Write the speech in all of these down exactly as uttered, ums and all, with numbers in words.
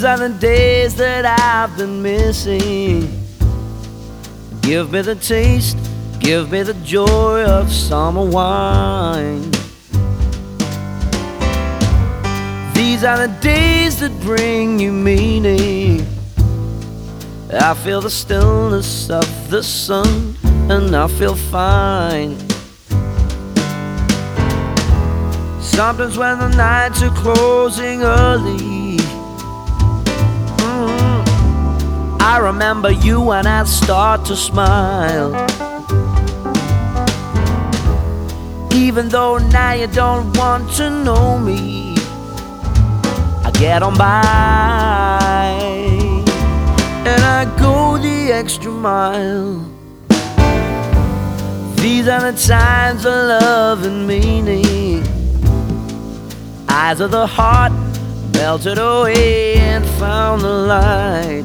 are the days that I've been missing. Give me the taste, give me the joy of summer wine. These are the days that bring you meaning. I feel the stillness of the sun, and I feel fine. Sometimes when the nights are closing early, mm, I remember you and I start to smile. Even though now you don't want to know me, I get on by and I go the extra mile. These are the times of love and meaning. Eyes of the heart melted away and found the light.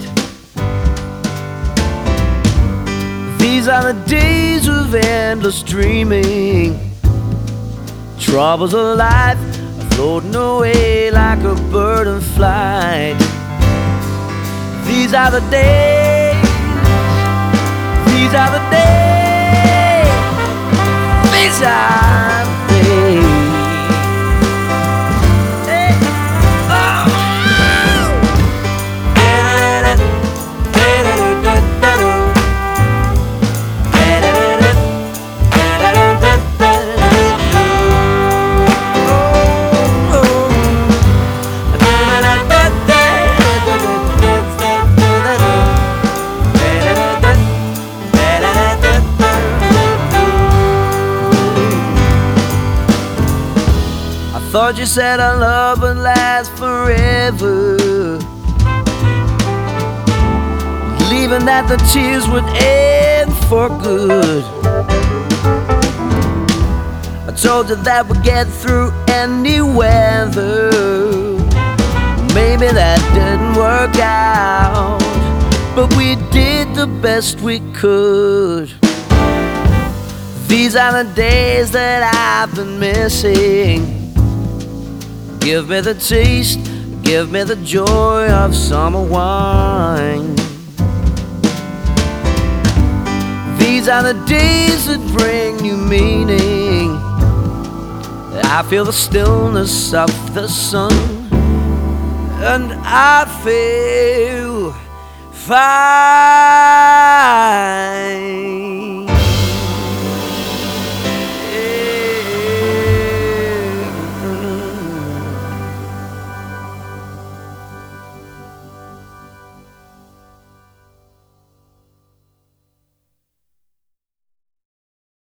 These are the days of endless dreaming. Troubles of life are floating away like a bird in flight. These are the days, these are the days, these are the days. Thought you said our love would last forever, believing that the tears would end for good. I told you that we'd get through any weather. Maybe that didn't work out, but we did the best we could. These are the days that I've been missing. Give me the taste, give me the joy of summer wine. These are the days that bring you meaning. I feel the stillness of the sun, and I feel fine.